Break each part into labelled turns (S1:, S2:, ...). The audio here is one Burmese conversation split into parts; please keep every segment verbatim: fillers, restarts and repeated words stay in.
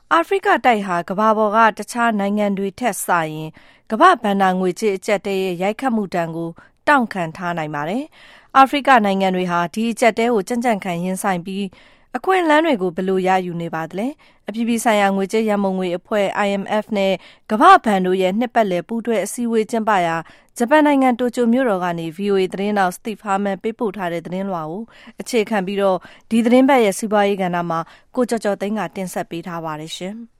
S1: အာဖရိကတိုက်ဟာကမ္ဘာပေါ်ကတခြားနိုင်ငံတွေထက်စာရင်ကမ္ဘာဘဏ္ဍာငွေကြေးအကျပ်တဲရဲ့ရိုက်ခတ်မှုတန်ကိုတောင့်ခံထားနိုင်ပါတယ်။အာဖရိကနိုင်ငံတွေဟာဒီအကျပ်တဲကိုကြံ့ကြံ့ခံရင်ဆိုင်ပြီးအခွင့်အလမ်းတွေကိုဘယ်လိုရယူနေပါသလဲ။အပြည်ပြည်ဆိုင်ရာငွေကြေးရန်ပုံငွေအဖွဲ့ I M F နဲ့ကမ္ဘာဘဏ်တို့ရဲ့နှစ်ပတ်လည်ပူးတွဲအစည်းအဝေးကျင်းပရာဂျပန်နိုင်ငံတိုကျိုမြို့တော်ကနေ V O A သတင်းတောက် Steve Harman ပေးပို့ထားတဲ့သတင်းလွှာကိုအခြေခံပြီးတော့ဒီသတင်းပတ်ရဲ့စီးပွားရေးကဏ္ဍမှာကိုကျော်ကျော်သိန်းကတင်ဆက်ပေးထားပါတယ်ရှင်။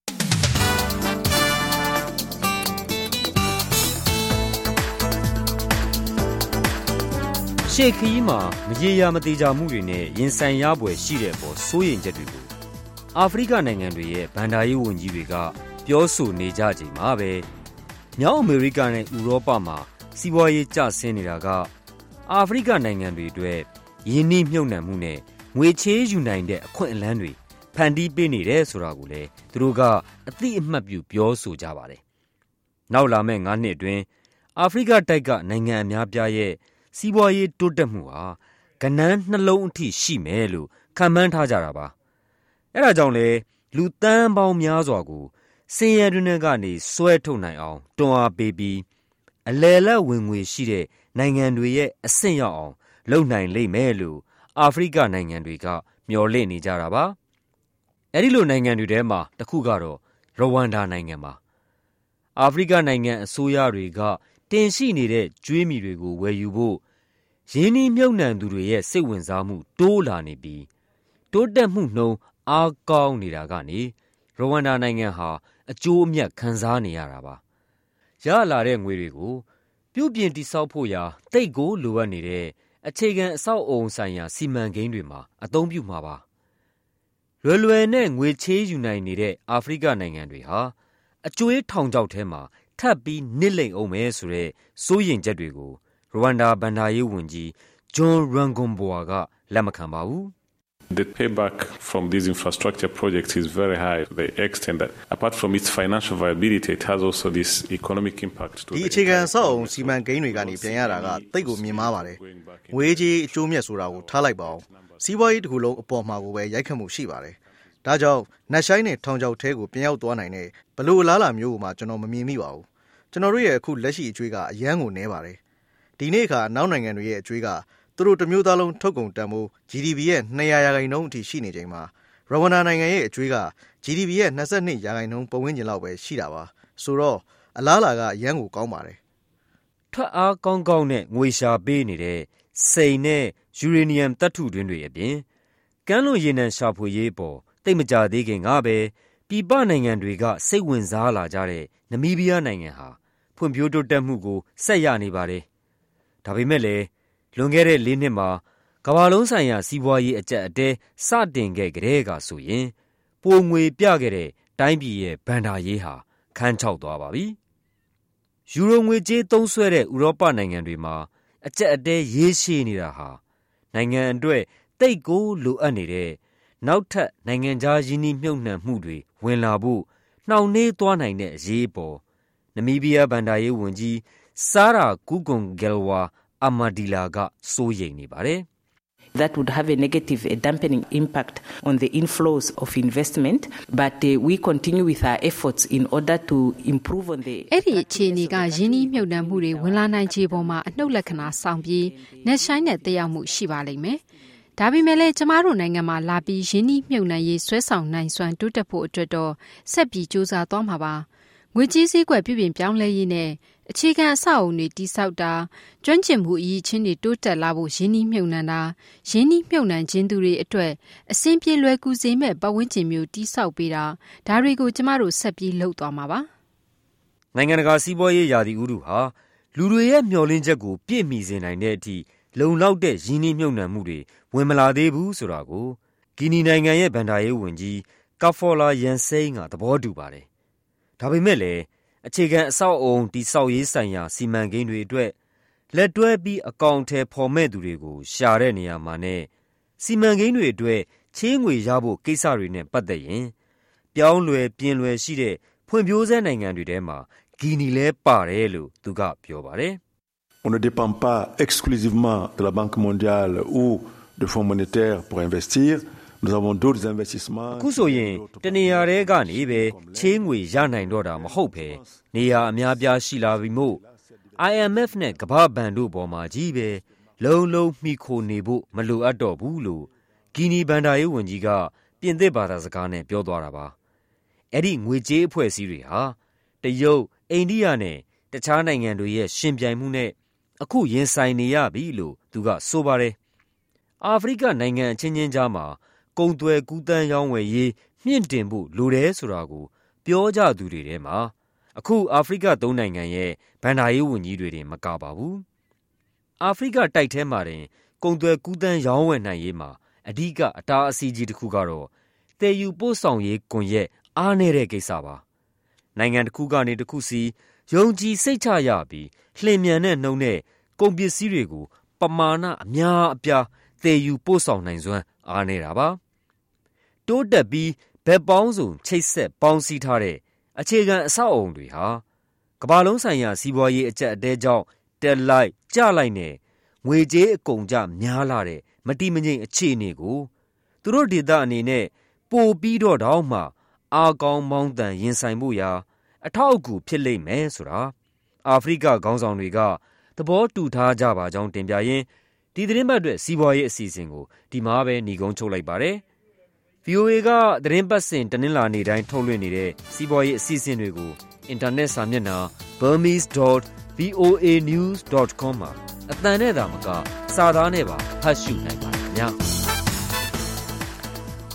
S2: ရှေ့ခရီးမှာမရေရာမသေးကြမှုတွေနဲ့ရင်ဆိုင်ရပွဲရှိတဲ့အပေါ်စိုးရိမ်ချက်တွေကိုအာဖရိကနိုင်ငံတွေရဲ့ဘဏ္ဍာရေးဝန်ကြီးတွေကပြောဆိုနေကြချိန်မှာပဲမြောက်အမေရိကနဲ့ဥရောပမှာစီးပွားရေးကျဆင်းနေတာကအာဖရိကနိုင်ငံတွေအတွက်ရင်းနှီးမြှုပ်နှံမှုနဲ့ငွေချေးယူနိုင်တဲ့အခွင့်အလမ်းတွေဖန်တီးပေးနေတယ်ဆိုတာကိုလည်းသူတို့ကအသိအမှတ်ပြုပြောဆိုကြပါတယ်။နောက်လာမယ့်ငါးနှစ်အတွင်းအာဖရိကတိုက်ကနိုင်ငံအများပြားရဲ့စီးပွားရေးတိုးတက်မှုဟာကဏ္ဍနှလုံးအထိရှိမယ်လို့ခန့်မှန်းထားကြတာပါ။အဲဒါကြောင့်လေလူသန်းပေါင်းများစွာကိုစင်ရတွင်ကနေဆွဲထုတ်နိုင်အောင်တွန်းအားပေးပြီးအလယ်လက်ဝင်ငွေရှိတဲ့နိုင်ငံတွေရဲ့အဆင့်ရောက်အောင်လုပ်နိုင်လိမ့်မယ်လို့အာဖရိကနိုင်ငံတွေကမျှော်လင့်နေကြတာပါ။အဲဒီလိုနိုင်ငံတွေထဲမှာတစ်ခုကတော့ရဝမ်ဒါနိုင်ငံပါ။အာဖရိကနိုင်ငံအစိုးရတွေကတင်ရှိနေတဲ့ကျွေးမြီတွေကိုဝယ်ယူဖို့ရင်းနှီးမြှုပ်နှံသူတွေရဲ့စိတ်ဝင်စားမှုတိုးလာနေပြီးတိုးတက်မှုနှုန်းအားကောင်းနေတာကနေရဝမ်ဒါနိုင်ငံဟာအကျိုးအမြတ်ခံစားနေရတာပါ။ရလာတဲ့ငွေတွေကိုပြုပြင်တည်ဆောက်ဖို့ရာတိတ်ကိုလိုအပ်နေတဲ့အခြေခံအဆောက်အအုံဆိုင်ရာစီမံကိန်းတွေမှာအသုံးပြုမှာပါ။လွယ်လွယ်နဲ့ငွေချေးယူနိုင်နေတဲ့အာဖရိကနိုင်ငံတွေဟာအကျွေးထောင်ချောက်ထဲမှာထပ်ပြီးနစ်လိမ့်အောင်မယ်ဆိုတဲ့စိုးရိမ်ချက်တွေကိုရဝမ်ဒါဘဏ္ဍာရေးဝန်ကြီးဂျွန်ရန်ဂွန်ဘွာကလက်မခံပါဘူး။
S3: The payback from these infrastructure projects is very high to the extent that apart from its financial viability it has also this economic impact to
S4: ဒီအခြေခံဆောက်အုံစီမံကိန်းတွေကနေပြန်ရတာကတိတ်ကိုမြင်မာပါတယ်။ငွေကြေးအကျိုးမြတ်ဆိုတာကိုထားလိုက်ပါအောင်။စီးပွားရေးတစ်ခုလုံးအပေါ်မှာကိုပဲရိုက်ခတ်မှုရှိပါတယ်။ဒါကြောင့်နက်ရှိုင်းနဲ့ထောင်ချောက်ထဲကိုပြန်ရောက်သွားနိုင်တဲ့ဘလို့အလားလာမျိုးကိုမှကျွန်တော်မမြင်မိပါဘူး။ကျွန်တော်တို့ရဲ့အခုလက်ရှိအကျွေးကအရန်ကိုနည်းပါတယ်။ဒီနေ့အခါနောက်နိုင်ငံတွေရဲ့အကျွေးကသူတို့တမျိုးသားလုံးထုတ်ကုန်တန်ဖိုး G D P ရဲ့နှစ်ရာခိုင်နှုန်းအထိရှိနေချိန်မှာရဝမ်ဒါနိုင်ငံရဲ့အကျွေးက G D P ရဲ့၂၂ရာခိုင်နှုန်းပတ်ဝန်းကျင်လောက်ပဲရှိတာပါဆိုတော့အလားလာကအရန်ကိုကောင်းပါတယ်
S2: ထွက်အားကောင်းကောင်းနဲ့ငွေရှာပေးနေတဲ့စိန်နဲ့ယူရေနီယမ်သတ္တုတွင်းတွေအပြင်ကမ်းလွန်ရေနံရှာဖွေရေးပေါ်တိတ်မကြသေးခင်ကပဲပြည်ပနိုင်ငံတွေကစိတ်ဝင်စားလာကြတဲ့နမီးဘီးယားနိုင်ငံဟာဖွံ့ဖြိုးတိုးတက်မှုကိုဆက်ရနေပါတယ်။ဒါပေမဲ့လည်းလွန်ခဲ့တဲ့လေးနှစ်မှာကမ္ဘာလုံးဆိုင်ရာစီးပွားရေးအကျပ်အတဲစတင်ခဲ့ကြတဲ့ကဆိုရင်ပိုငွေပြခဲ့တဲ့တိုင်းပြည်ရဲ့ဘဏ္ဍာရေးဟာခန်းချောက်သွားပါပြီ။ယူရိုငွေကြေးသုံးစွဲတဲ့ဥရောပနိုင်ငံတွေမှာအကျပ်အတဲရေးရှည်နေတာဟာနိုင်ငံအတွက်တိတ်ကိုလိုအပ်နေတဲ့နောက်ထပ်နိုင်ငံခြားရင်းနှီးမြှုပ်နှံမှုတွေဝင်လာဖို့နှောင့်နှေးသွားနိုင်တဲ့အရေးပေါ်နမီးဘီးယားဘဏ္ဍာရေးဝန်ကြီးဆာရာကူဂွန်ဂဲလဝါအမာဒီလာကစိုးရိမ်နေပါတယ်။
S5: That would have a negative, a dampening impact on the inflows of investment, but uh, we continue with our efforts in order to improve on the.
S6: အဲ့ဒီအခြေအနေကရင်းနှီးမြှုပ်နှံမှုတွေဝင်လာနိုင်ခြေပေါ်မှာအနှုတ်လက္ခဏာဆောင်ပြီးnet shine နဲ့တက်ရောက်မှုရှိပါလိမ့်မယ်။ဒါပေမဲ့လည်းကျမတို့နိုင်ငံမှာလာပြီးရင်းနှီးမြှုပ်နှံရေးဆွဲဆောင်နိုင်စွမ်းတိုးတက်ဖို့အတွက်တော့ဆက်ပြီးစူးစမ်းသွားမှာပါ။ငွေကြေးစည်းကွက်ပြုပြင်ပြောင်းလဲရေးနဲ့အခြေခံအဆောက်အုံတွေတိစောက်တာကျွမ်းကျင်မှုအရေးချင်းတွေတိုးတက်လာဖို့ရင်းနှီးမြှုပ်နှံတာရင်းနှီးမြှုပ်နှံခြင်းသူတွေအတွက်အဆင်ပြေလွယ်ကူစေမဲ့ပတ်ဝန်းကျင်မျိုးတိစောက်ပေးတာဒါတွေကိုကျမတို့ဆက်ပြီးလုပ်သွားမှာပါ
S2: နိုင်ငံတကာစီးပွားရေးရာသီဥတုဟာလူတွေရဲ့မျှော်လင့်ချက်ကိုပြည့်မီစေနိုင်တဲ့အထိလုံလောက်တဲ့ရင်းနှီးမြှုပ်နှံမှုတွေဝင်မလာသေးဘူးဆိုတာကိုဂီနီနိုင်ငံရဲ့ဘဏ္ဍာရေးဝန်ကြီးကာဖော်လာယန်စိန်ကသဘောတူပါတယ်ဒါပေမဲ့လည်းအခြေခံအဆောက်အအုံတိဆောက်ရေးဆိုင်ရာစီမံကိန်းတွေအတွက်လက်တွဲပြီးအကောင့်ထဲဖော်မဲ့သူတွေကိုရှာတဲ့နေရာမှာနဲ့စီမံကိန်းတွေအတွက်ချေးငွေရဖို့ကိစ္စတွေနဲ့ပတ်သက်ရင်ပြောင်းလဲပြင်လွယ်ရှိတဲ့ဖွံ့ဖြိုးဆဲနိုင်ငံတွေထဲမှာဂီနီလဲပါတယ်လို့သူကပြောပါတယ်
S3: On ne dépend pas exclusivement de la Banque mondiale ou de Fonds monétaire pour investir,
S2: အခုဆိုရင်တနေရာတဲကနေပဲချေးငွေရနိုင်တော့တာမဟုတ်ပဲနေရာအများပြားရှိလာပြီမို့ I M F နဲ့ကမ္ဘာ့ဘဏ်တို့ပေါ်မှာကြီးပဲလုံးလုံးမှီခိုနေဖို့မလိုအပ်တော့ဘူးလို့ဂီနီဘန်ဒါရေးဝန်ကြီးကပြင်သစ်ဘာသာစကားနဲ့ပြောသွားတာပါအဲ့ဒီငွေကြေးအဖွဲ့အစည်းတွေဟာတရုတ်အိန္ဒိယနဲ့တခြားနိုင်ငံတွေရဲ့ရှင်ပြိုင်မှုနဲ့အခုရင်ဆိုင်နေရပြီလို့သူကဆိုပါတယ်အာဖရိကနိုင်ငံအချင်းချင်းကြားမှာကုန်သွယ်ကူးသန်းရောင်းဝယ်ရေးမြင့်တင်ဖို့လိုတယ်ဆိုတာကိုပြောကြသူတွေထဲမှာအခုအာဖရိကသုံးနိုင်ငံရဲ့ဘဏ္ဍာရေးဝန်ကြီးတွေတင်မကပါဘူးအာဖရိကတိုက်ထဲမှာတင်ကုန်သွယ်ကူးသန်းရောင်းဝယ်နိုင်ရေးမှာအဓိကအတားအဆီးကြီးတစ်ခုကတော့တည်ယူပို့ဆောင်ရေးကွန်ရက်အားနည်းတဲ့ကိစ္စပါနိုင်ငံတစ်ခုကနေတစ်ခုစီယုံကြည်စိတ်ချရပြီးလျင်မြန်တဲ့နှုန်းနဲ့ကုန်ပစ္စည်းတွေကိုပမာဏအများအပြားတည်ယူပို့ဆောင်နိုင်စွမ်းအားနည်းတာပါတိုးတက်ပြီးဘက်ပေါင်းစုံချိတ်ဆက်ပေါင်းစည်းထားတဲ့အခြေခံအဆောက်အအုံတွေဟာကမ္ဘာလုံးဆိုင်ရာစီးပွားရေးအကျပ်အတည်းကြောင့်တက်လိုက်ကျလိုက်နဲ့ငွေကြေးအကုန်ကျများလာတဲ့မတိမငြိမ်အခြေအနေကိုသူတို့ဒေသအနေနဲ့ပိုပြီးတော့တောင်မှအားကောင်းမောင်းတန်ရင်ဆိုင်ဖို့ရာအထောက်အကူဖြစ်လိမ့်မယ်ဆိုတာအာဖရိကခေါင်းဆောင်တွေကသဘောတူထားကြပါကြောင်းတင်ပြရင်းဒီသတင်းပတ်အတွက်စီးပွားရေးအစီအစဉ်ကိုဒီမှာပဲညီကုန်းချုပ်လိုက်ပါတယ်။ V O A ကသတင်းပတ်စဉ်တနင်္လာနေ့တိုင်းထုတ်လွှင့်နေတဲ့စီးပွားရေးအစီအစဉ်တွေကိုအင်တာနက်စာမျက်နှာ burmese dot voa news dot com မှာအသံနဲ့သာမကစာသားနဲ့ပါဖတ်ရှုနိုင်ပါတယ်ခင်ဗျာ။